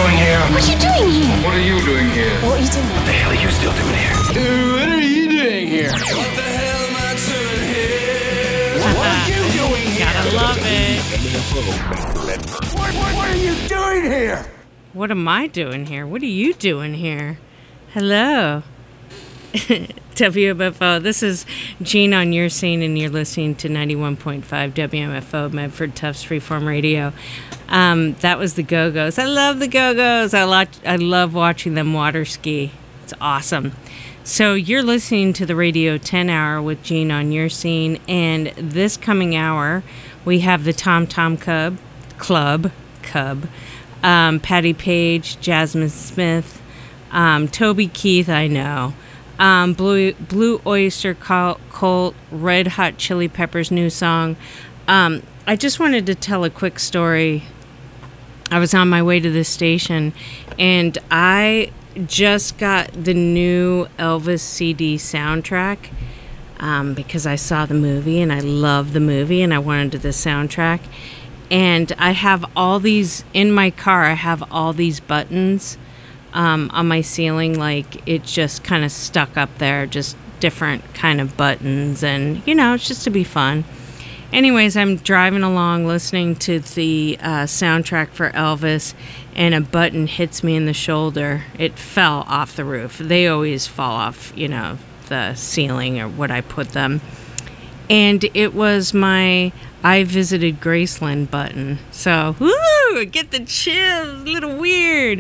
doing here? What are you doing here? What are you doing here? What are you doing What the hell are you still doing here? What are you doing here? What the hell am I doing here? What are you doing here? Gotta love it. What are you doing here? What am I doing here? What are you doing here? Hello. WMFO. This is Gene on your scene, and you're listening to 91.5 WMFO, Medford Tufts Freeform Radio. That was the Go-Go's. I love the Go-Go's. I love watching them water ski. It's awesome. So you're listening to the Radio 10 Hour with Gene on your scene, and this coming hour, we have the Tom Tom Club, Patty Page, Jasmine Smith, Toby Keith, I know, Blue Oyster Cult, Red Hot Chili Peppers' new song. I just wanted to tell a quick story. I was on my way to this station, and I just got the new Elvis CD soundtrack because I saw the movie, and I love the movie, and I wanted the soundtrack. And I have all these in my car. I have all these buttons on my ceiling, like it's just kind of stuck up there, just different kind of buttons, and it's just to be fun. Anyways, I'm driving along listening to the soundtrack for Elvis, and a button hits me in the shoulder. It fell off the roof. They always fall off, the ceiling or what I put them. And it was my I Visited Graceland button. So, woo, get the chills, a little weird.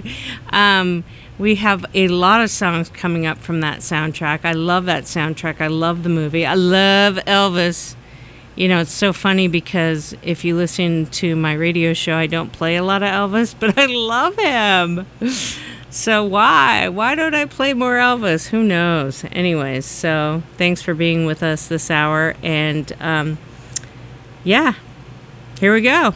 We have a lot of songs coming up from that soundtrack. I love that soundtrack. I love the movie. I love Elvis. It's so funny because if you listen to my radio show, I don't play a lot of Elvis, but I love him. So why? Why don't I play more Elvis? Who knows? Anyways, so thanks for being with us this hour. And yeah, here we go.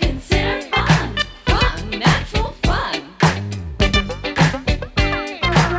Fun, natural fun.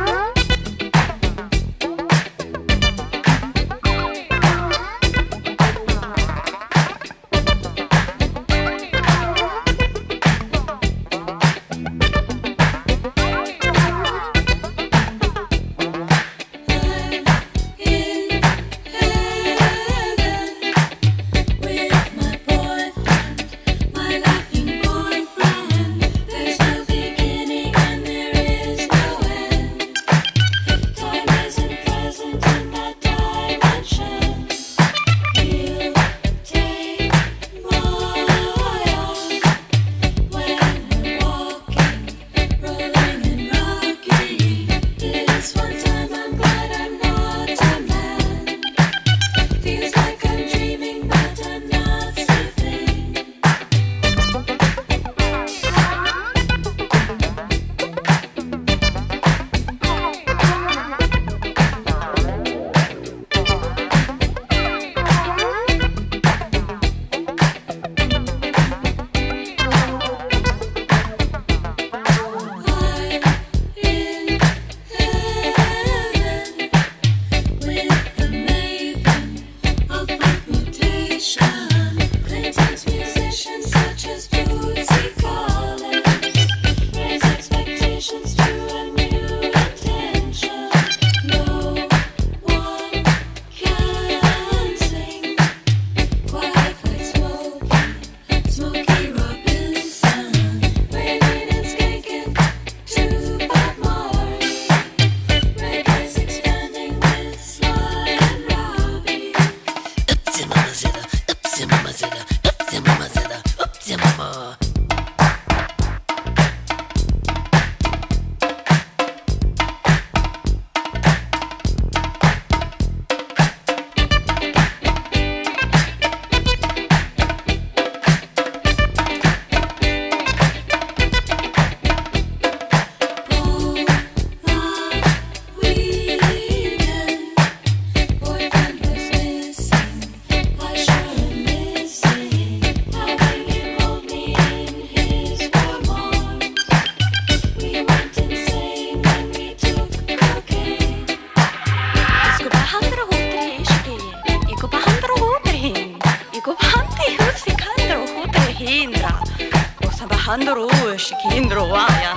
هندروش كيندرو وايا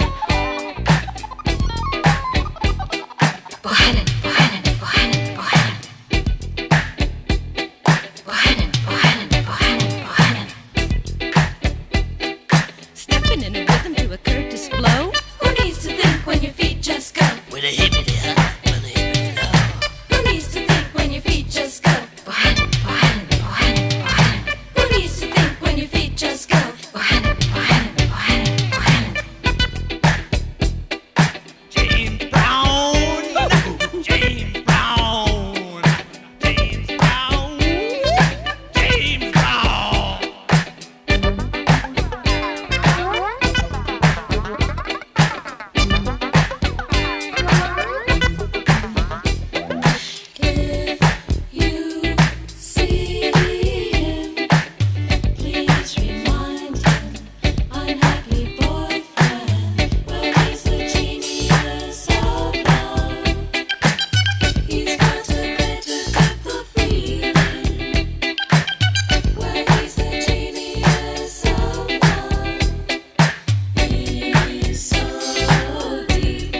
بوهنن بوهنن بوهنن بوهنن بوهنن بوهنن بوهنن بوهنن Stepping in a rhythm to a Curtis blow. Who needs to think when your feet just go? With a hippity hop and a hippity low. Who needs to think when your feet just go? Bohannon, bohannon, bohannon, bohannon. Who needs to think when your feet just go? Bohannon, bohannon, bohannon, bohannon. James Brown, James Brown, James Brown, James Brown. If you see him, please remind him, unhappy boyfriend, well, he's the genius of love. He's got a greater depth of feeling. Well, he's the genius of love. He's so deep.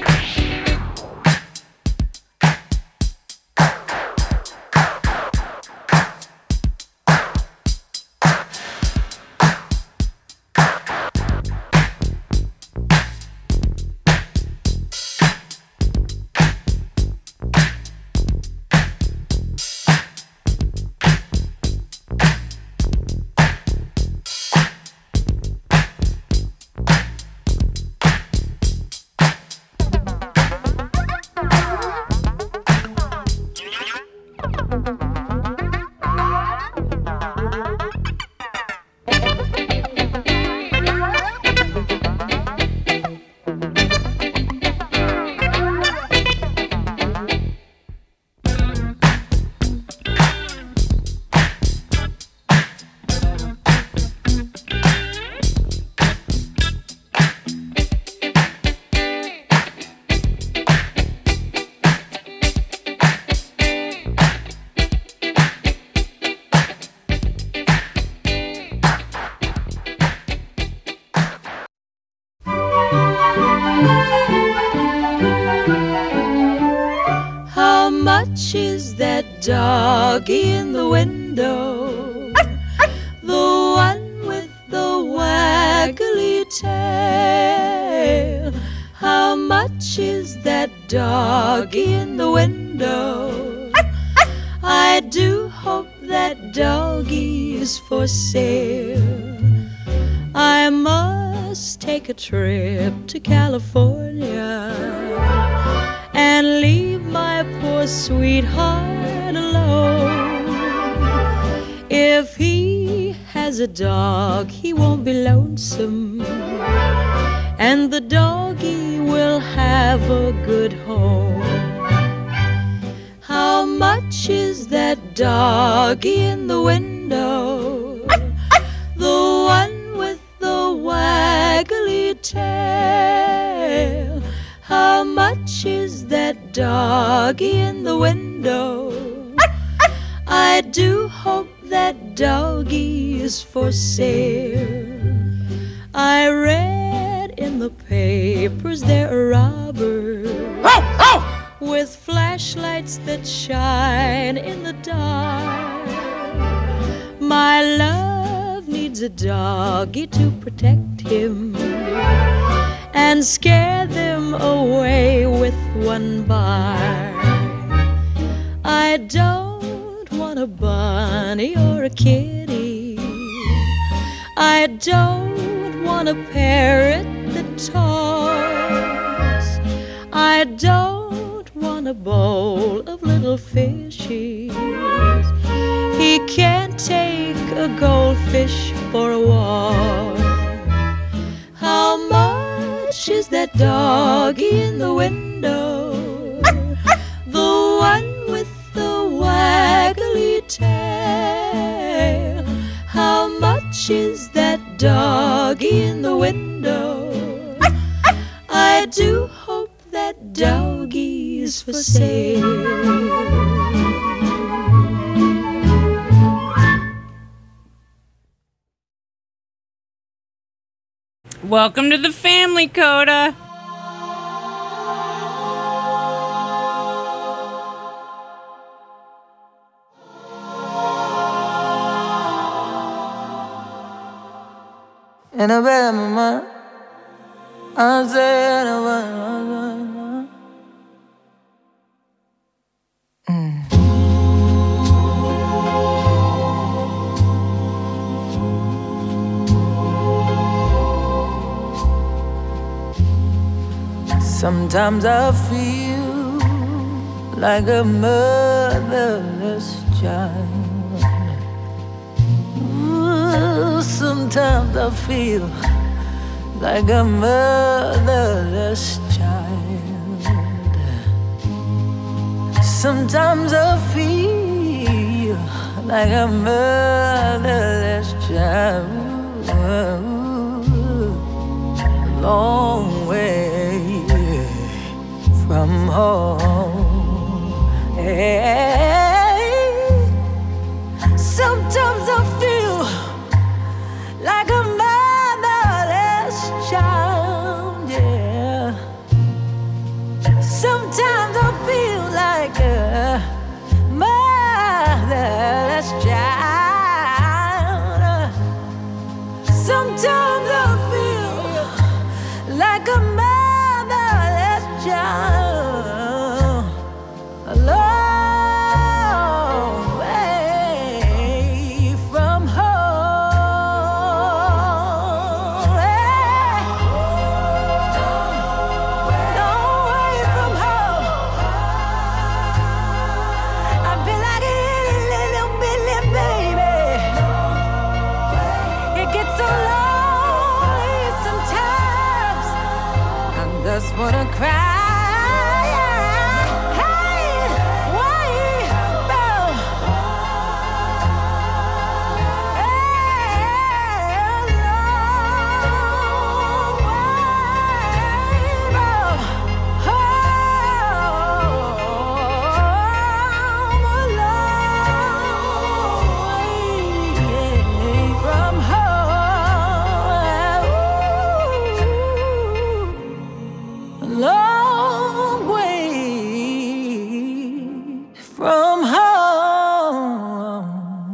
How much is that doggy in the window? The one with the waggly tail. How much is that doggy in the window? I do hope that doggy is for sale. I must take a trip to California and leave my poor sweetheart alone. If he has a dog, he won't be lonesome, and the doggy will have a good home. How much is that doggy in the window? The one with the waggly tail. How much is that doggy in the window? I do hope that doggy is for sale. I read in the papers there are robbers with flashlights that shine in the dark. My love needs a doggy to protect him and scare them away with one bark. I don't want a bunny or a kitty. I don't want a parrot that talks. I don't want a bowl of little fishies. He can't take a goldfish for a walk. How much is that doggy in the window? The one with the waggly tail. How much is that doggy in the window? I do hope that doggy is for sale. Welcome to the family, Coda. In a bed, mama, I'm saying, sometimes I feel like a motherless child. Ooh, sometimes I feel like a motherless child. Sometimes I feel like a motherless child. A long way from home. Hey, sometimes I feel like a motherless child, yeah. Sometimes I feel like a motherless child. Sometimes I feel like a motherless child, a long way from home. Hey, long way from home. I feel like a little bitty baby. It gets so lonely sometimes. I just wanna cry. Long way from home.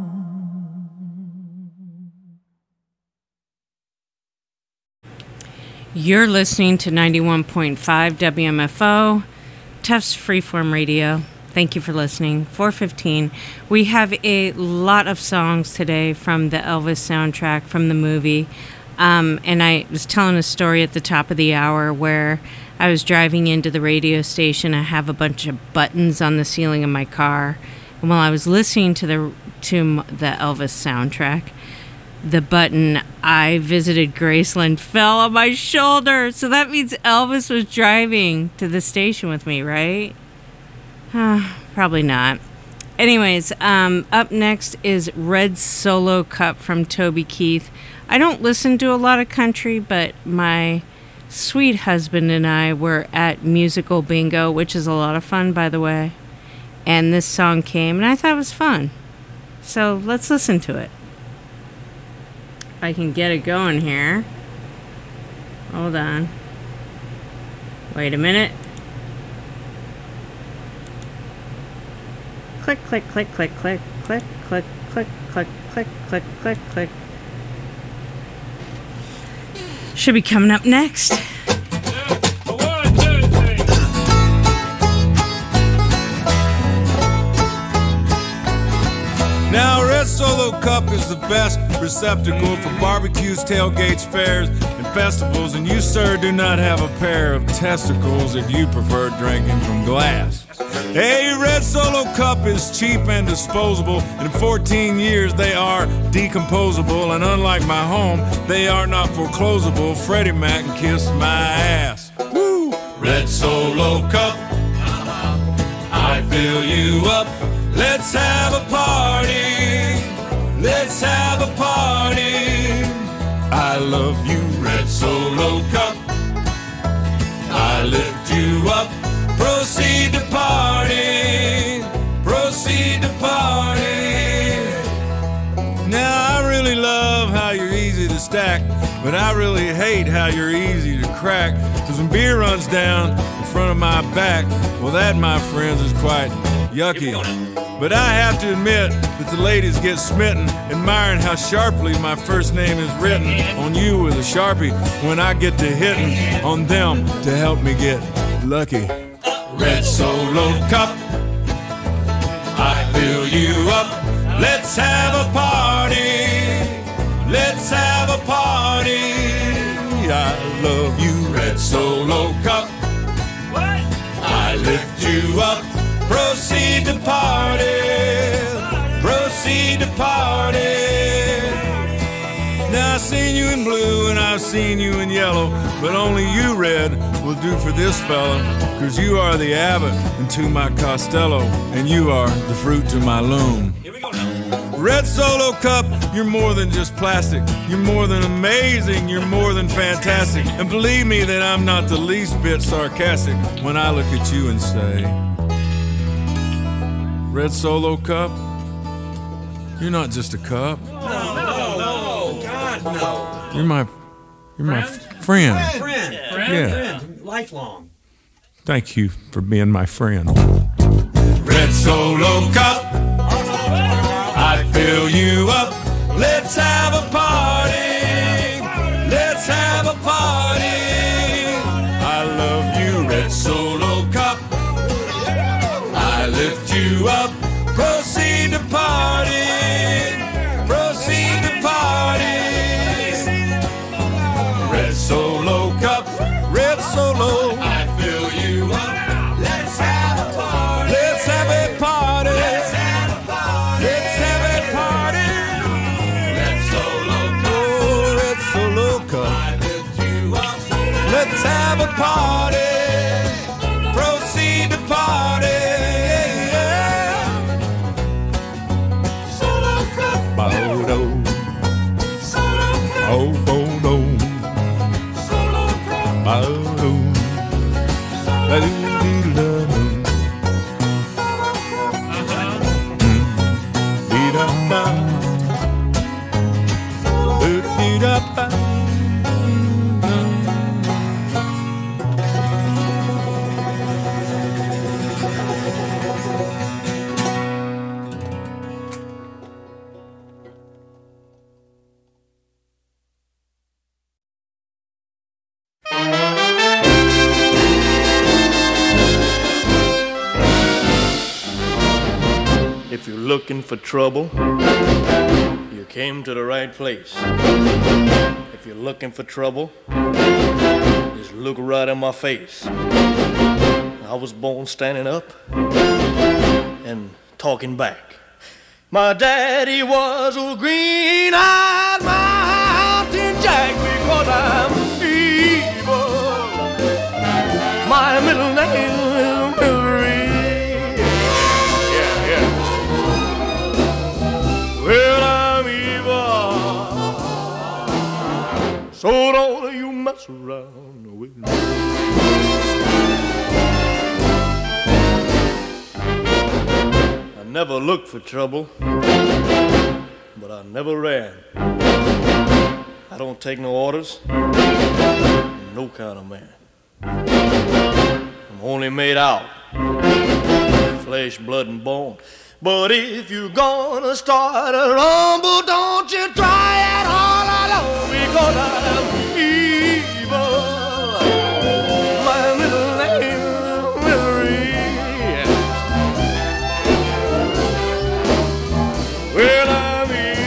You're listening to 91.5 WMFO, Tufts Freeform Radio. Thank you for listening. 4:15. We have a lot of songs today from the Elvis soundtrack from the movie. And I was telling a story at the top of the hour where I was driving into the radio station. I have a bunch of buttons on the ceiling of my car. And while I was listening to the Elvis soundtrack, the button "I visited Graceland" fell on my shoulder. So that means Elvis was driving to the station with me, right? Probably not. Anyways, up next is Red Solo Cup from Toby Keith. I don't listen to a lot of country, but my sweet husband and I were at Musical Bingo, which is a lot of fun, by the way. And this song came, and I thought it was fun. So let's listen to it. If I can get it going here. Hold on. Wait a minute. Click, click, click, click, click, click, click, click, click, click, click, click, click. Should be coming up next. Now, Red Solo Cup is the best receptacle for barbecues, tailgates, fairs, and festivals. And you, sir, do not have a pair of testicles if you prefer drinking from glass. A Red Solo Cup is cheap and disposable. In 14 years, they are decomposable. And unlike my home, they are not foreclosable. Freddie Mac can kiss my ass. Woo! Red Solo Cup, I fill you up. Let's have a party. Let's have a party. I love you, Red Solo Cup. I lift you up. Proceed to party. Proceed to party. Now I really love how you're easy to stack, but I really hate how you're easy to crack. Cause when beer runs down in front of my back, well that, my friends, is quite yucky. But I have to admit that the ladies get smitten, admiring how sharply my first name is written on you with a Sharpie when I get to hitting on them to help me get lucky. Red Solo Cup, I fill you up. Let's have a party. Let's have a party. I love you, Red Solo Cup. I lift you up. Proceed to party. Proceed to party. Now I've seen you in blue and I've seen you in yellow, but only you, Red, will do for this fella. Cause you are the Abbott into my Costello, and you are the fruit to my loom. Here we go now. Red Solo Cup, you're more than just plastic. You're more than amazing, you're more than fantastic. And believe me that I'm not the least bit sarcastic when I look at you and say, Red Solo Cup, you're not just a cup. No, God, no. You're my friend. Yeah. Lifelong. Thank you for being my friend. Red Solo Cup, I fill you up. Let's have a party. Let's have a party. I love you, Red Solo Cup. I lift you up. Proceed to party. Proceed to party. Red Solo Cup. Red Solo. I fill you up. Let's have a party. Let's have a party. Let's have a party. Let's have a party. Red Solo Cup. Oh, Red Solo Cup. I lift you up. Let's have a party. Proceed to party. Solo Cup. Bodo. Solo Cup. Oh, Bodo. Solo Cup. Bodo. If you're looking for trouble, you came to the right place. If you're looking for trouble, just look right in my face. I was born standing up and talking back. My daddy was a green-eyed mountain jack because I'm evil. My middle name is Marie. Well, I'm evil, so don't you mess around with me. I never looked for trouble, but I never ran. I don't take no orders, no kind of man. I'm only made out of flesh, blood, and bone. But if you're gonna start a rumble, don't you try it all alone, because I'm evil. My middle name is Marie. Well, I'm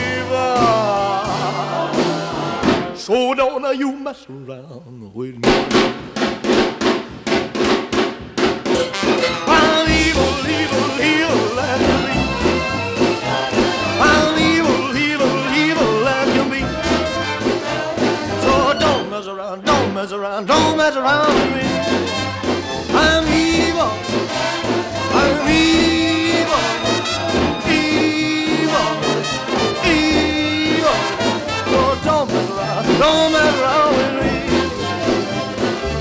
evil, so don't you mess around with me. I'm evil, evil, evil as you be. I'm evil, evil, evil as you be. So don't mess around, don't mess around, don't mess around with me. I'm evil, I'm evil, evil, evil. So don't mess around with me.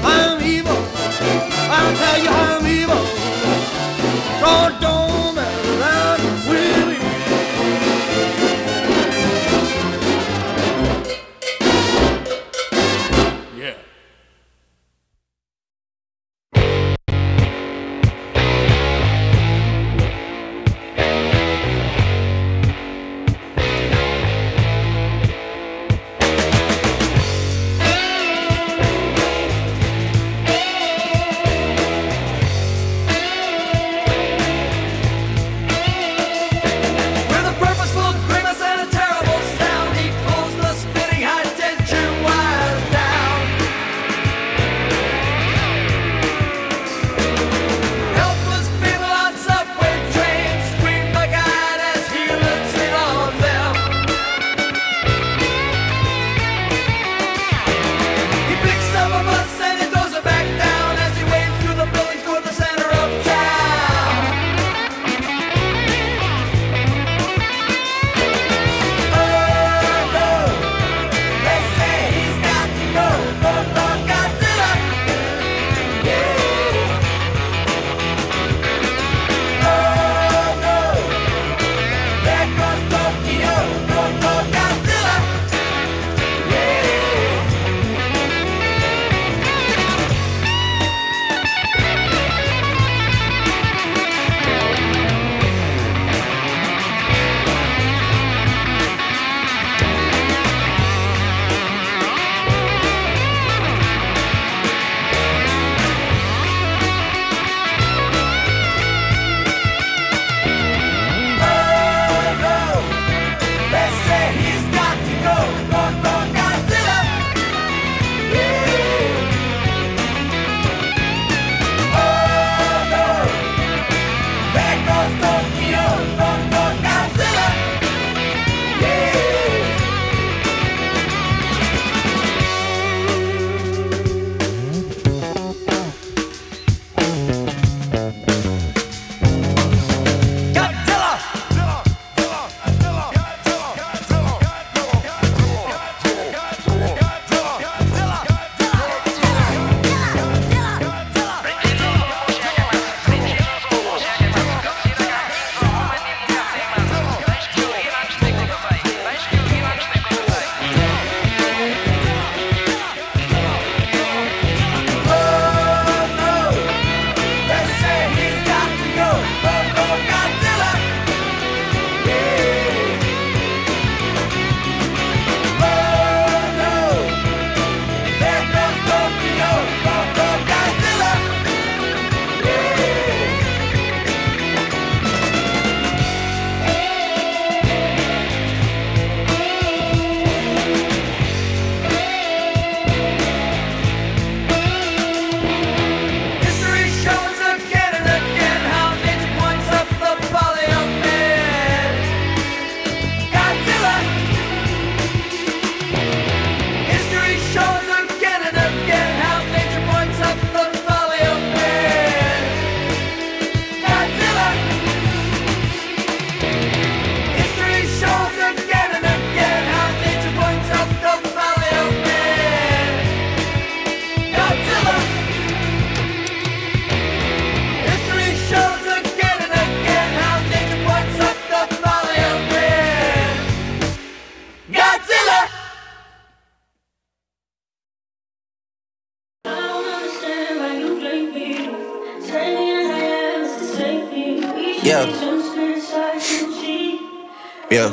Yeah.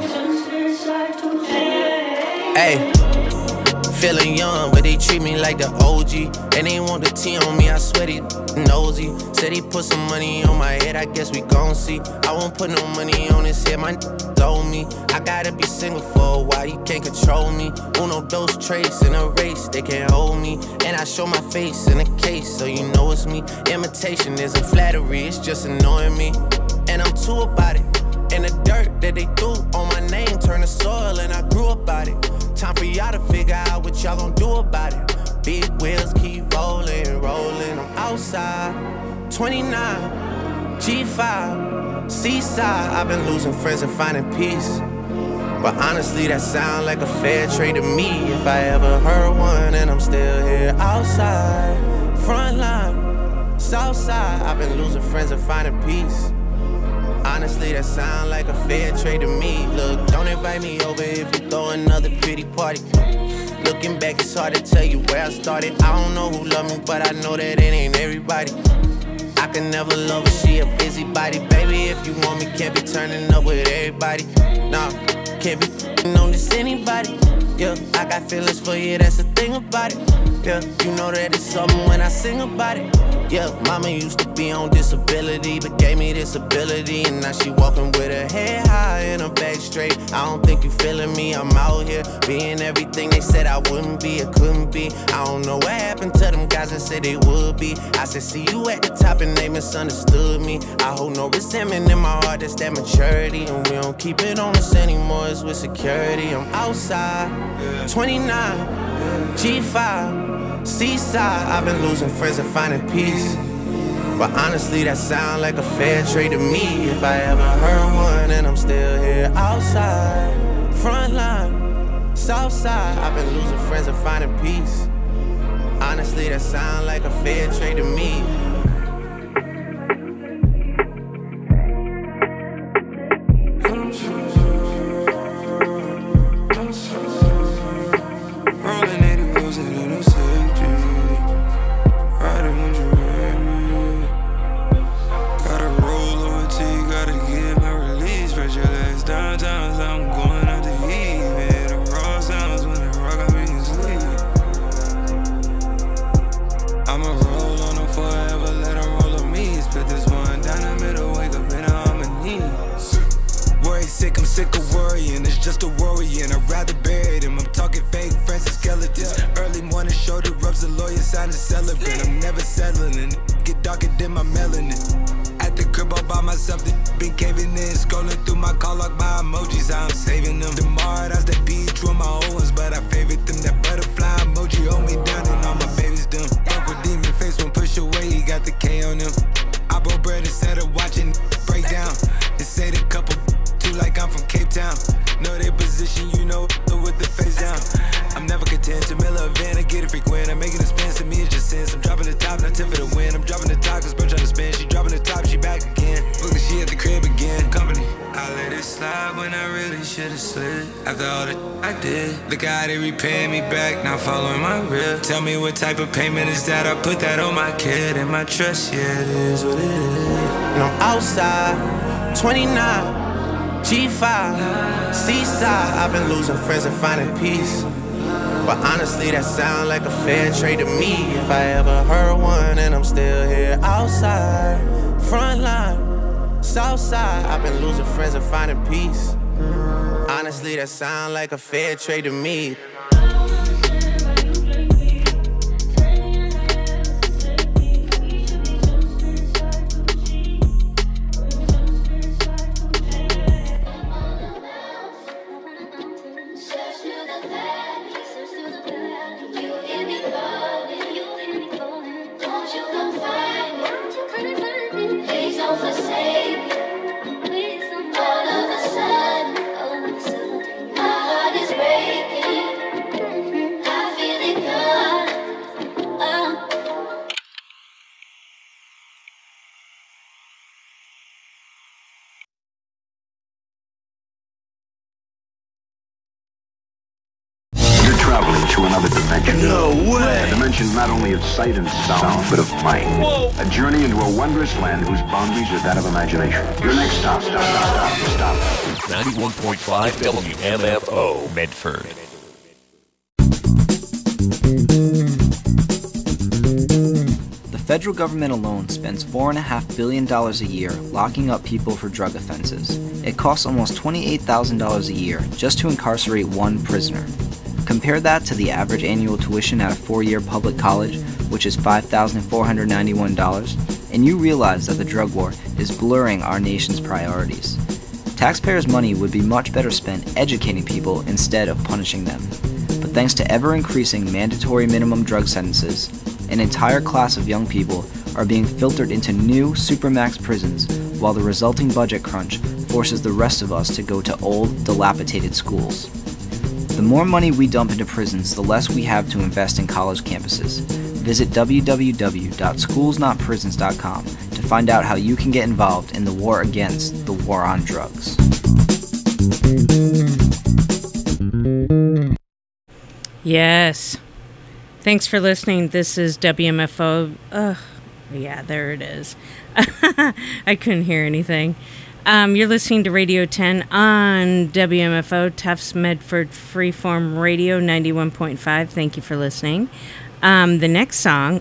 Hey. Feeling young, but they treat me like the OG. And they want the T on me, I swear they nosy. Said he put some money on my head, I guess we gon' see. I won't put no money on his head, my told me. I gotta be single for a while, you can't control me. Uno, dos, trace in a race, they can't hold me. And I show my face in a case, so you know it's me. Imitation isn't flattery, it's just annoying me. And I'm too about it. And the dirt that they threw on my name turned to soil, and I grew about it. Time for y'all to figure out what y'all gon' do about it. Big wheels keep rolling, rolling. I'm outside, 29, G5, Seaside. I've been losing friends and finding peace. But honestly, that sound like a fair trade to me. If I ever heard one, and I'm still here outside, front line, south side. I've been losing friends and finding peace. Honestly, that sound like a fair trade to me. Look, don't invite me over if you throw another pretty party. Looking back, it's hard to tell you where I started. I don't know who loved me, but I know that it ain't everybody. I can never love her, she a busybody. Baby, if you want me, can't be turning up with everybody. Nah, can't be on this anybody. Yeah, I got feelings for you, that's the thing about it. Yeah, you know that it's something when I sing about it. Yeah, mama used to be on disability, but gave me this ability. And now she walking with her head high and her back straight. I don't think you feeling me, I'm out here being everything they said I wouldn't be or couldn't be. I don't know what happened to them guys that said they would be. I said, see you at the top and they misunderstood me. I hold no resentment in my heart, that's that maturity. And we don't keep it on us anymore, it's with security. I'm outside, 29, G5, Seaside. I've been losing friends and finding peace. But honestly, that sound like a fair trade to me. If I ever heard one, and I'm still here outside, front line, south side. I've been losing friends and finding peace. Honestly, that sound like a fair trade to me. Sick of worrying, it's just a worrying. I'd rather bury them. I'm talking fake friends and skeletons. Early morning shoulder rubs, the lawyer signed a celebrant. I'm never settling, get darker than my melanin. At the crib all by myself, the been caving in. Scrolling through my call log by emojis, I'm saving them. Tomorrow, that's the beach with my old ones, but I favorite them. That butterfly emoji hold me down and all my babies done. Fuck with demon face, one push away, he got the K on him. I broke bread instead of watching break down. They say the couple like I'm from Cape Town. Know their position, you know, with the face down. I'm never content to mill a van and get it frequent. I'm making a spin, to me it's just sense. I'm dropping the top, not tip for the win. I'm dropping the top, cause bro trying to spin. She dropping the top, she back again. Look, she at the crib again. Company. I let it slide when I really should've slid. After all the I did. Look how they repaying me back, now following my rip. Tell me what type of payment is that? I put that on my kid and my trust, yeah, it is what it is. And I'm outside, 29. G5, Seaside. I've been losing friends and finding peace. But honestly, that sound like a fair trade to me. If I ever heard one, and I'm still here outside, front line, south side. I've been losing friends and finding peace. Honestly, that sound like a fair trade to me. All of a sudden, my heart is breaking. into another dimension. No way! A dimension not only of sight and sound, but of mind. Whoa! A journey into a wondrous land whose boundaries are that of imagination. Your next stop. 91.5 WMFO, Medford. The federal government alone spends $4.5 billion a year locking up people for drug offenses. It costs almost $28,000 a year just to incarcerate one prisoner. Compare that to the average annual tuition at a 4-year public college, which is $5,491, and you realize that the drug war is blurring our nation's priorities. Taxpayers' money would be much better spent educating people instead of punishing them. But thanks to ever-increasing mandatory minimum drug sentences, an entire class of young people are being filtered into new supermax prisons, while the resulting budget crunch forces the rest of us to go to old, dilapidated schools. The more money we dump into prisons, the less we have to invest in college campuses. Visit www.schoolsnotprisons.com to find out how you can get involved in the war against the war on drugs. Yes. Thanks for listening. This is WMFO. Yeah, there it is. I couldn't hear anything. You're listening to Radio 10 on WMFO, Tufts Medford Freeform Radio 91.5. Thank you for listening. The next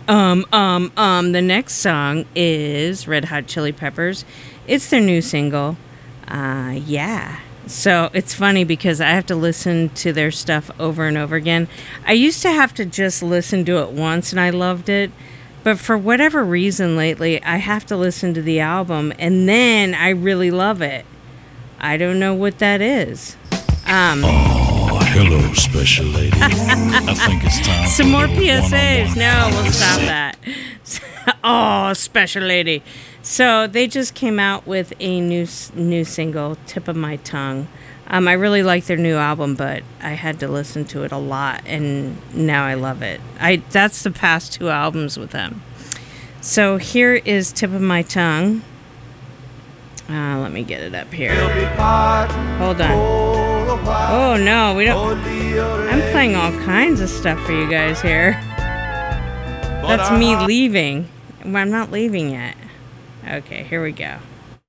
song is Red Hot Chili Peppers. It's their new single. Yeah. So it's funny because I have to listen to their stuff over and over again. I used to have to just listen to it once and I loved it. But for whatever reason lately, I have to listen to the album and then I really love it. I don't know what that is. Oh, hello, special lady. I think it's time some for more a little PSAs. one-on-one No, we'll stop conversation. that. Oh, special lady. So they just came out with a new single, Tip of My Tongue. I really like their new album, but I had to listen to it a lot, and now I love it. That's the past 2 albums with them. So here is Tip of My Tongue. Let me get it up here. Hold on. Oh, no, we don't. I'm playing all kinds of stuff for you guys here. That's me leaving. Well, I'm not leaving yet. Okay, here we go.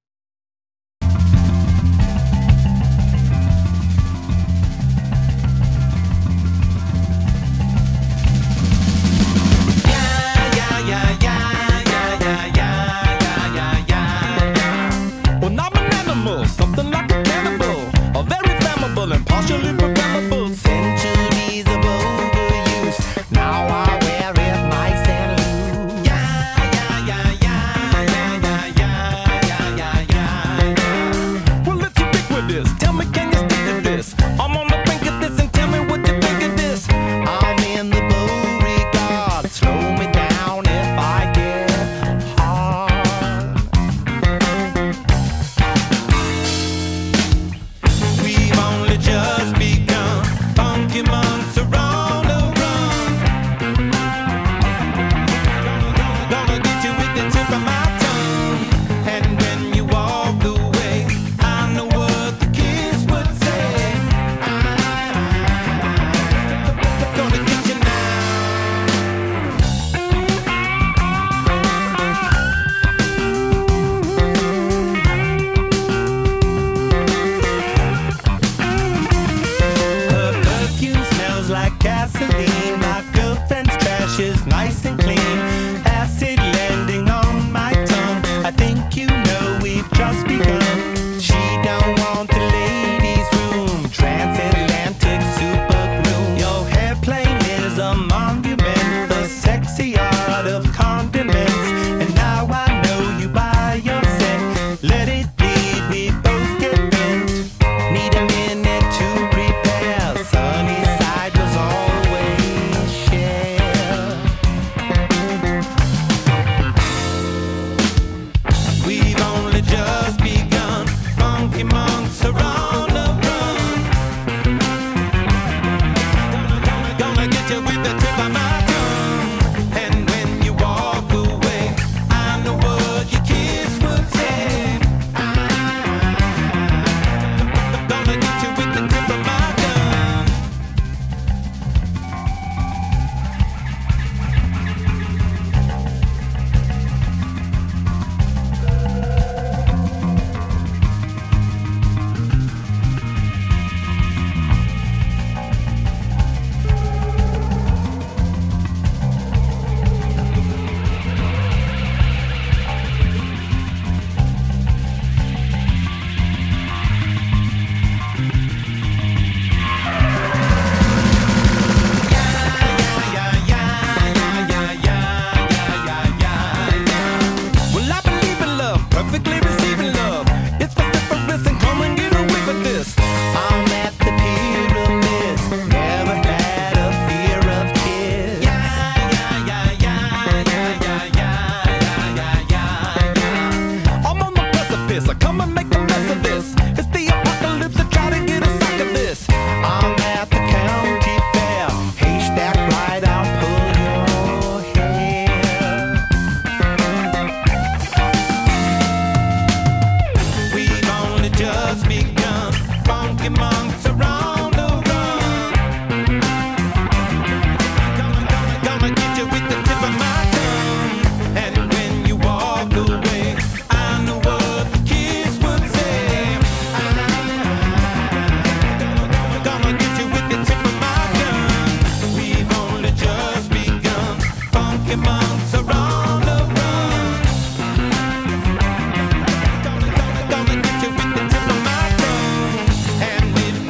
Well, I'm an animal, something like a cannibal, a very flammable and partially programmable. Centuries of overuse, now I wear it nice and loose. Well, let's ubiquitous. Tell me, can you stick to this? I'm on the brink of this, and tell me what you think of this. I'm in the Beauregard. Slow me down if I get hard. We've only just begun. Funky months are on the run. Gonna get you with the tip of my tongue. And when you walk away, I know what the kids would say. I funky monks are on the run. Gonna get you with the tip of my tongue. And when you walk away, I know what the kids would say. Gonna get you with the tip of my gun. We've only just begun. Funky monks are on the run. Gonna get you with the tip of my tongue. And if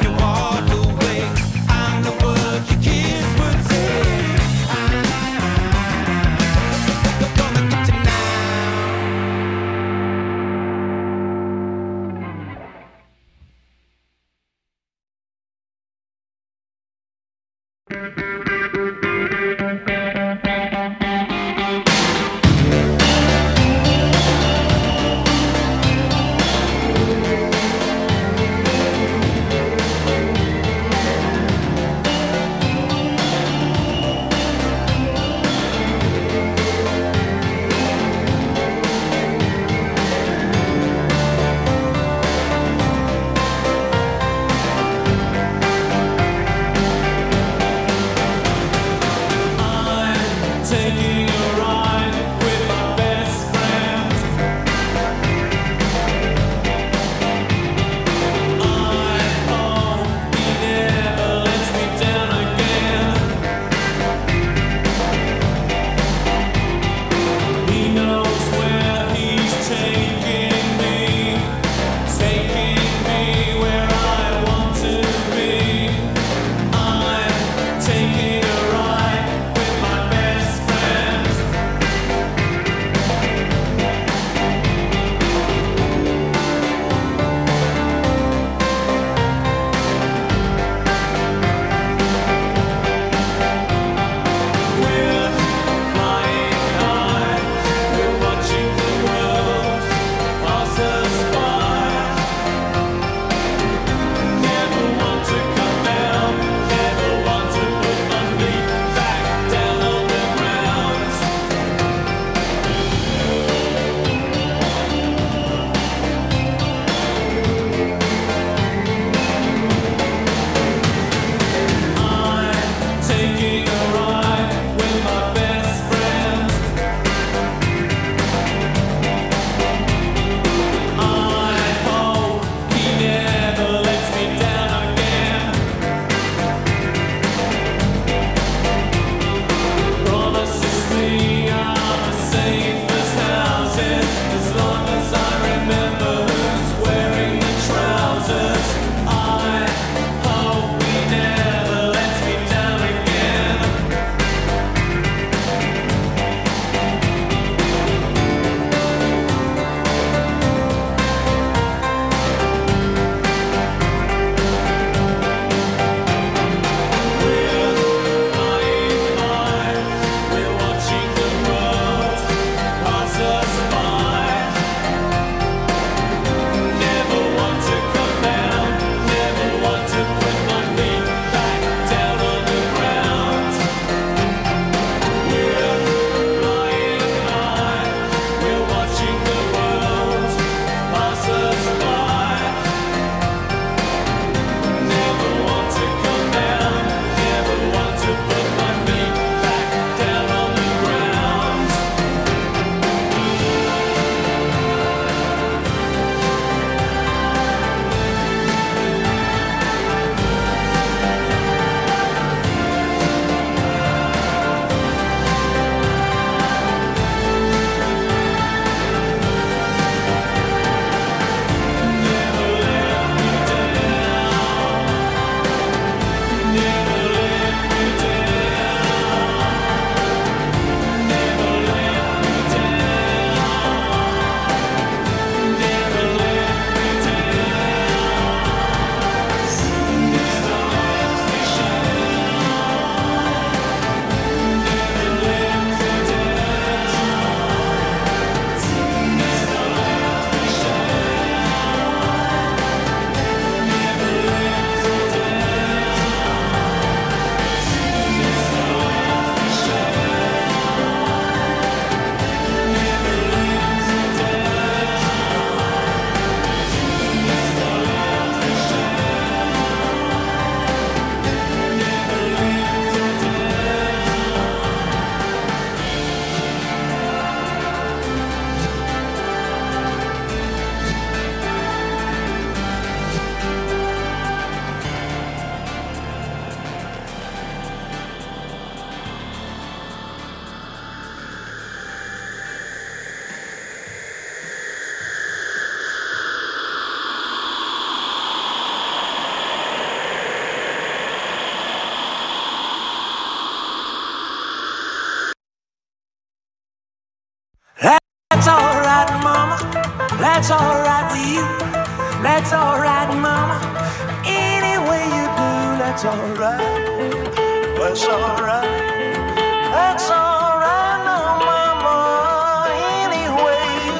that's alright. That's alright. That's alright now, mama. Anyway you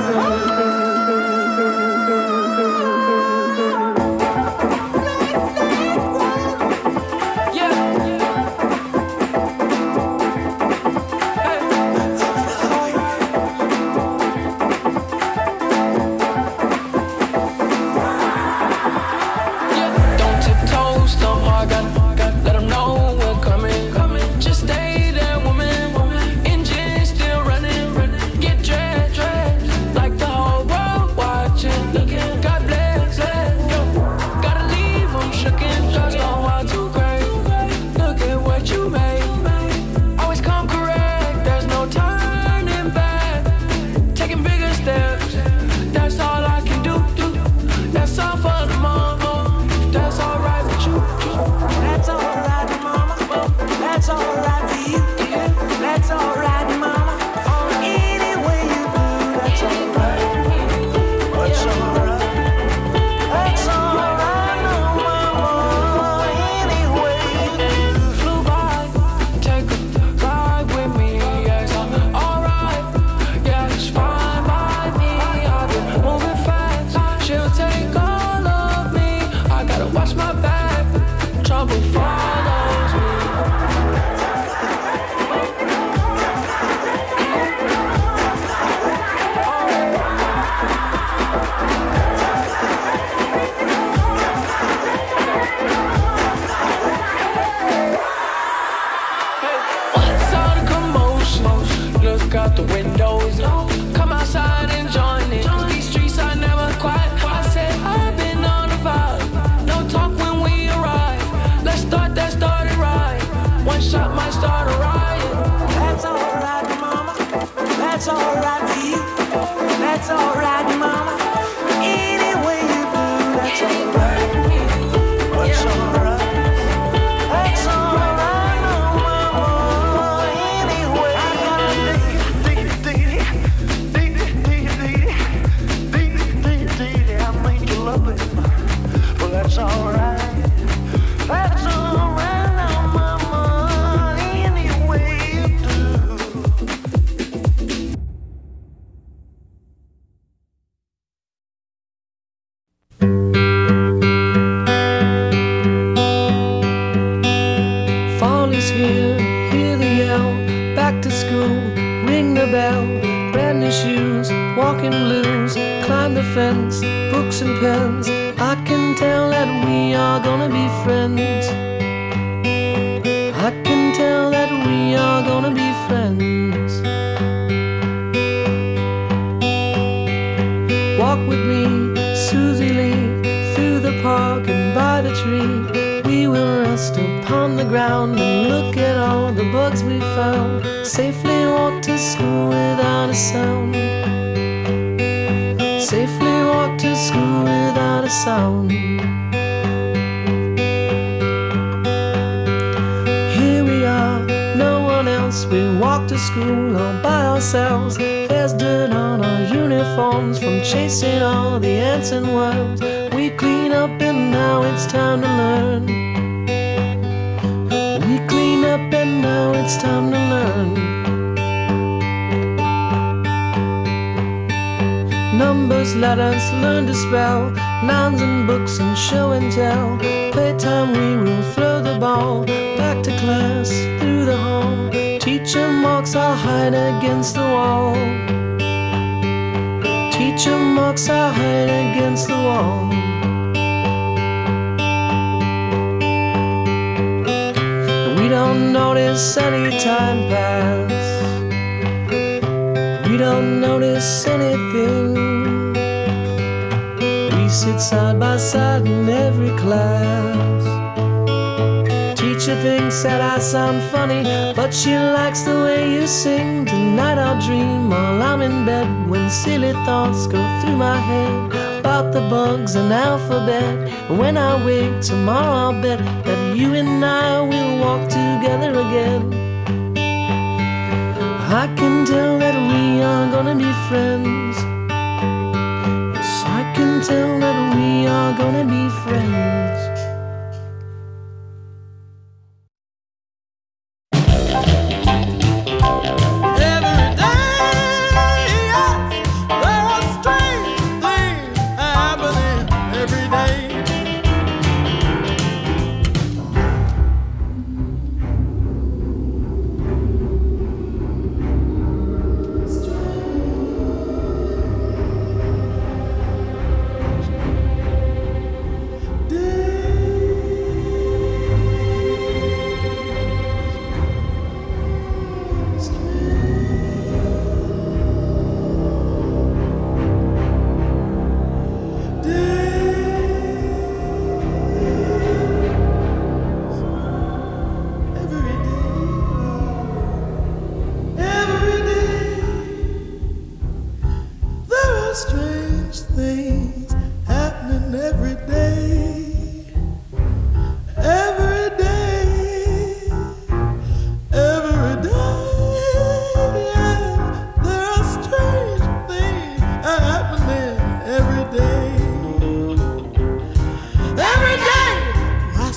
out the windows, come outside and join it. These streets are never quiet. I said I've been on the vibe. No talk when we arrive. Let's start that started right. One shot might start a riot. That's alright, mama. That's alright for you. That's alright, mama. Any way you do, that's alright. That's alright. That's alright. That's alright. That's alright now, mama. Any way you do. Fall is here, hear the yell. Back to school, ring the bell. Brand new shoes, walking blues. Climb the fence, books and pens. I can tell that we are gonna be friends. I can tell that we are gonna be friends. Walk with me, Susie Lee, through the park and by the tree. We will rest upon the ground and look at all the bugs we found. Safely walk to school without a sound. Safely walk to school without a sound. Here we are, no one else. We walk to school all by ourselves. There's dirt on our uniforms from chasing all the ants and worms. We clean up and now it's time to learn. We clean up and now it's time to learn. Numbers, letters, learn to spell. Nouns and books and show and tell. Playtime we will throw the ball. Back to class, through the hall. Teacher marks our hide against the wall. Teacher marks our hide against the wall. We don't notice any time pass. We don't notice anything. We sit side by side in every class. Teacher thinks that I sound funny, but she likes the way you sing. Tonight I'll dream while I'm in bed, when silly thoughts go through my head about the bugs and alphabet. And when I wake tomorrow I'll bet that you and I will walk together again. I can tell that we are gonna be friends. Yes, I can tell that we are gonna be friends.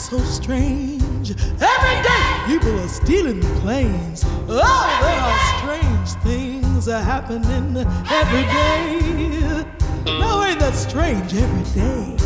so strange. Every day people are stealing planes. Oh, there are strange things are happening every day. No, ain't that strange? Every day.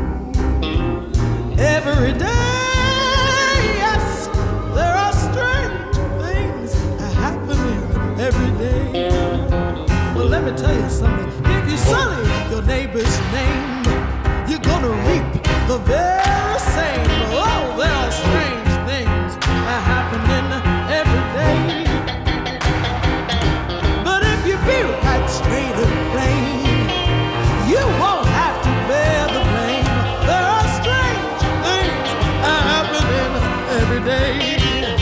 Every day, yes, there are strange things happening every day. Well, let me tell you something. If you sully your neighbor's name, you're gonna reap the very same. Oh, there are strange things happening every day. But if you be right straight and plain, you won't have to bear the blame. There are strange things happening every day.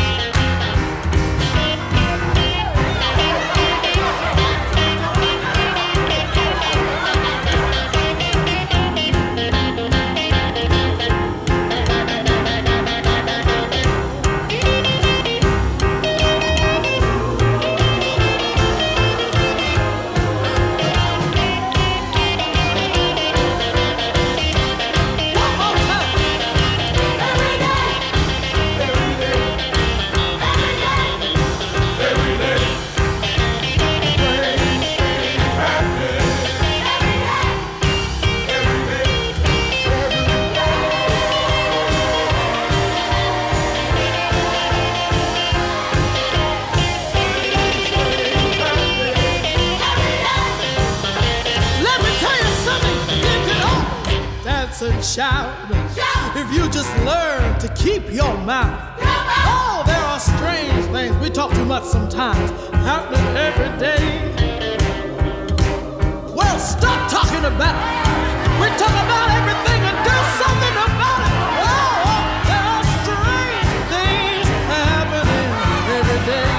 And shout, if you just learn to keep your mouth. Oh, there are strange things, we talk too much sometimes, happening every day. Well, stop talking about it. We talk about everything and do something about it. Oh, there are strange things happening every day.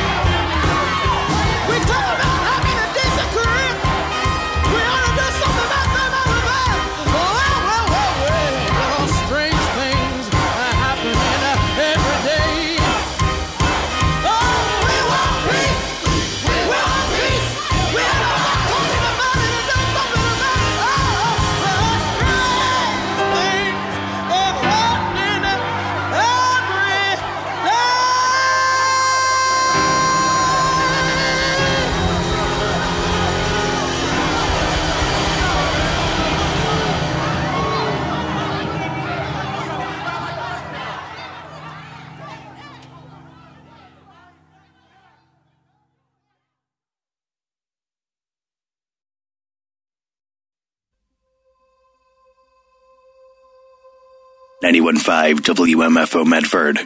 We talk about having a decent career. We ought to do something about that all the time. WMFO Medford.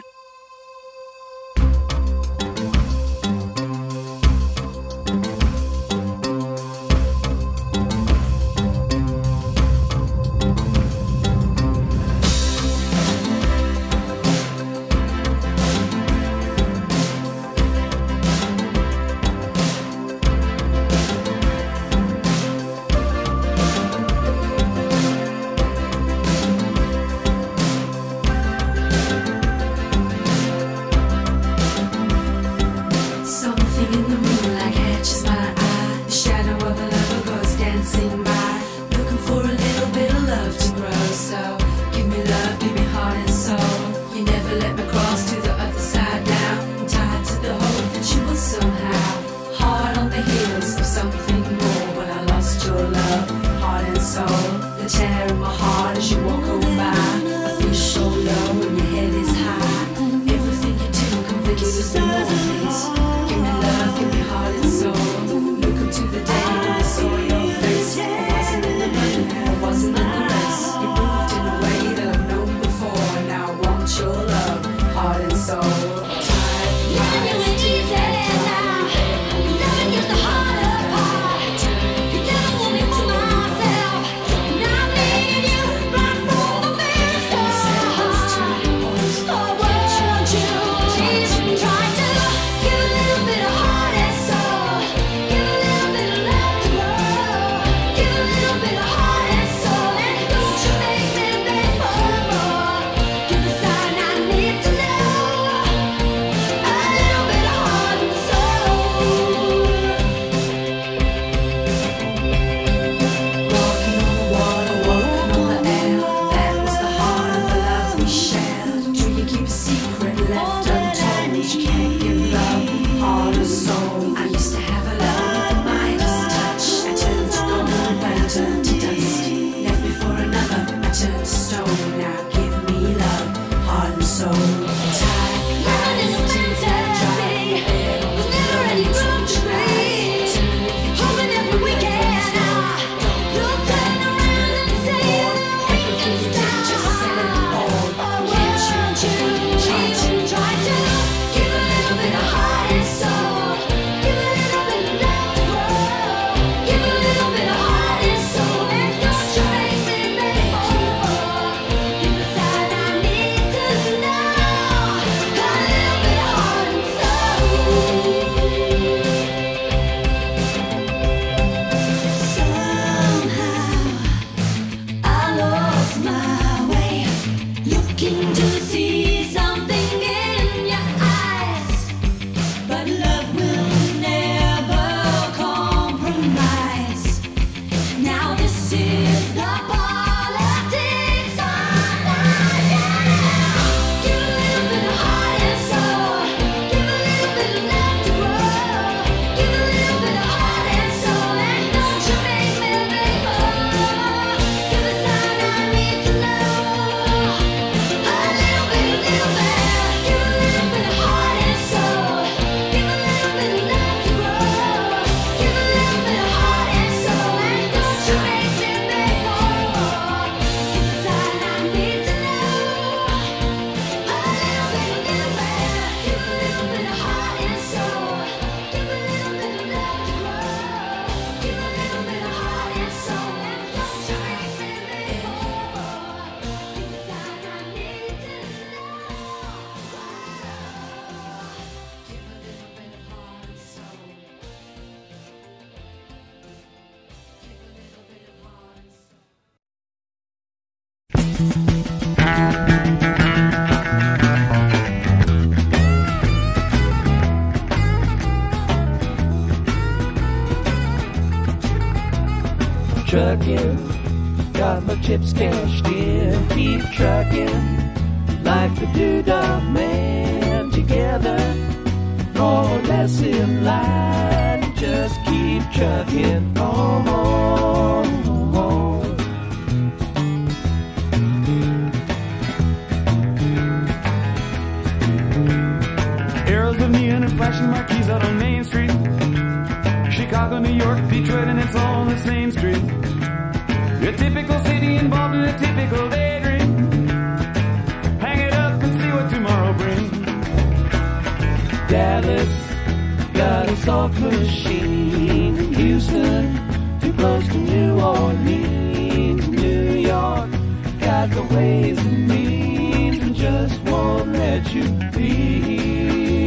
Keen to see something in your eyes, but love will never compromise. Now this is the politics of life. Give a little bit of heart and soul. Give a little bit of love to grow. Give a little bit of heart and soul, and don't you make me beg more. Give a sign I need to know. A little bit, little bit. Give a little bit of heart and soul. Give a little bit of love to grow. Give a little bit of heart and soul, and don't you make me beg more. Give a sign I need to know. A little bit, little bit. Give a little bit of heart and soul. Give a little bit of love to grow. Give a little bit of heart and soul, and don't you make me beg more. Give a sign I need to know. Give a little bit of heart and soul. Give a little bit of heart and soul. Trucking, got my chips cashed in. Keep trucking, like the Doodah Man. Together, more or less in line. Just keep trucking on. Arrows of neon and flashing marquees out on Main Street. Chicago, New York, Detroit, and it's all on the same street. A typical city involved in a typical daydream. Hang it up and see what tomorrow brings. Dallas, got a soft machine. Houston, too close to New Orleans. New York, got the ways and means, and just won't let you be.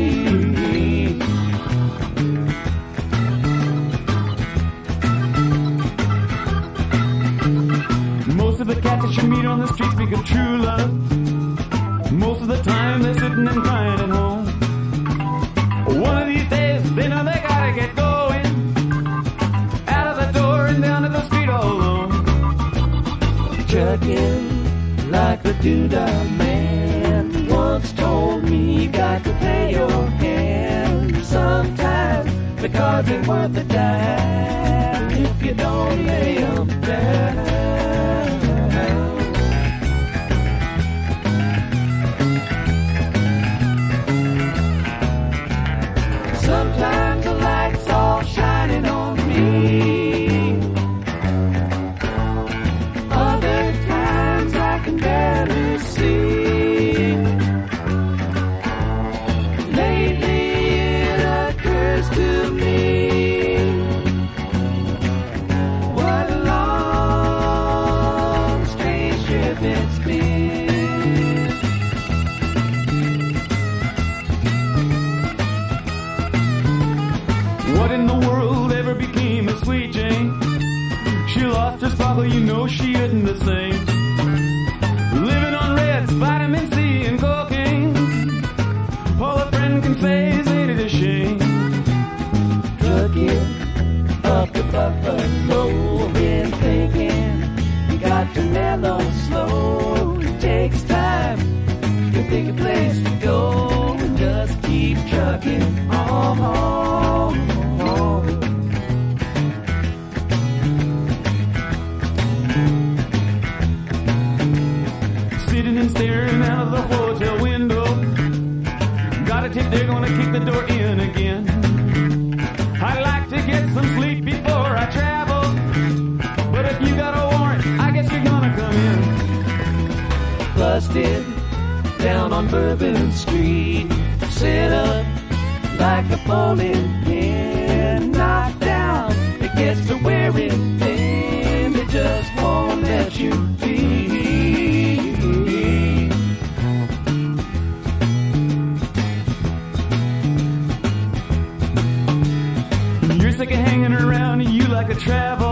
Most of the cats that you meet on the street speak of true love. Most of the time they're sitting and crying at home. One of these days they know they gotta get going. Out of the door and down to the street all alone. Trucking, like the Doodah Man. Once told me you got to pay your hand. Sometimes the cards ain't worth a dime if you don't lay 'em down. Sometimes the light's all shining on me. Other times I can barely see. Lately it occurs to me, what a long, strange trip it's been. What in the world ever became of Sweet Jane? She lost her sparkle, you know she isn't the same. Living on Reds, vitamin C, and cocaine. All a friend can say is ain't it a shame? Trucking up to Buffalo, been thinking you got to mellow slow. It takes time to pick a place to go and just keep trucking on. Sitting and staring out of the hotel window. Got a tip, they're gonna kick the door in again. I'd like to get some sleep before I travel, but if you got a warrant, I guess you're gonna come in. Busted down on Bourbon Street, set up like a bowling pin. Knocked down, it gets to wearing thin. They just won't let you be. You're sick of hanging around and you like to travel.